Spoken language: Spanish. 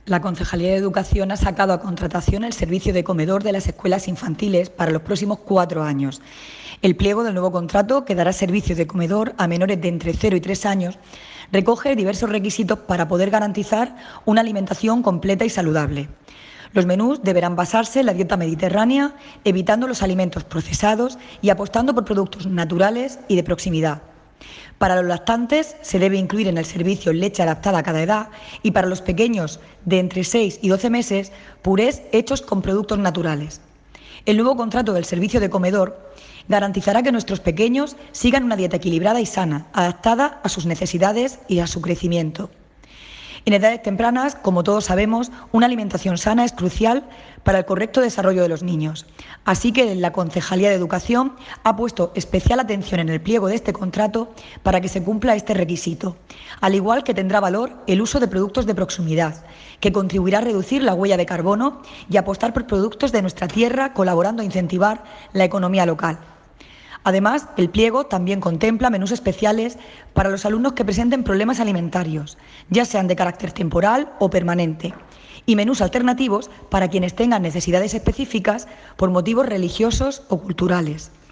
La Concejalía de Educación ha sacado a contratación el servicio de comedor de las escuelas infantiles para los próximos 4 años. El pliego del nuevo contrato, que dará servicio de comedor a menores de entre 0 y 3 años, recoge diversos requisitos para poder garantizar una alimentación completa y saludable. Los menús deberán basarse en la dieta mediterránea, evitando los alimentos procesados y apostando por productos naturales y de proximidad. Para los lactantes se debe incluir en el servicio leche adaptada a cada edad y para los pequeños de entre 6 y 12 meses purés hechos con productos naturales. El nuevo contrato del servicio de comedor garantizará que nuestros pequeños sigan una dieta equilibrada y sana, adaptada a sus necesidades y a su crecimiento. En edades tempranas, como todos sabemos, una alimentación sana es crucial para el correcto desarrollo de los niños. Así que la Concejalía de Educación ha puesto especial atención en el pliego de este contrato para que se cumpla este requisito, al igual que tendrá valor el uso de productos de proximidad, que contribuirá a reducir la huella de carbono y apostar por productos de nuestra tierra, colaborando a incentivar la economía local. Además, el pliego también contempla menús especiales para los alumnos que presenten problemas alimentarios, ya sean de carácter temporal o permanente, y menús alternativos para quienes tengan necesidades específicas por motivos religiosos o culturales.